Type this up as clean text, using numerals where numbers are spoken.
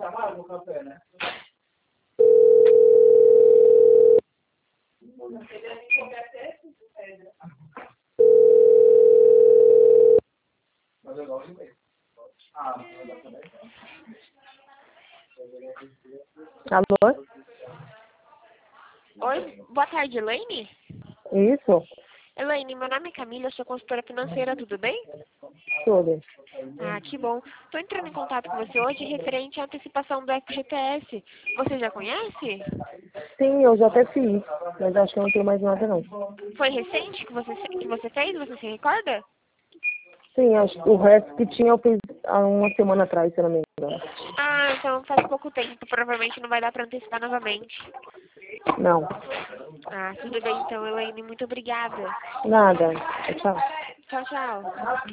Alô? Oi, boa tarde, Elaine? Isso? Elaine, meu nome é Camila, eu sou consultora financeira, tudo bem? Tudo. Ah, que bom. Estou entrando em contato com você hoje referente à antecipação do FGTS. Você já conhece? Sim, eu já até fiz, mas acho que eu não tenho mais nada não. Foi recente que você fez? Você se recorda? Sim, acho que o resto que tinha eu fiz há uma semana atrás, se eu não me engano. Ah, então faz pouco tempo, provavelmente não vai dar para antecipar novamente. Não, Ah, tudo bem então, Elaine, muito obrigada. nada. Tchau. Tchau, tchau.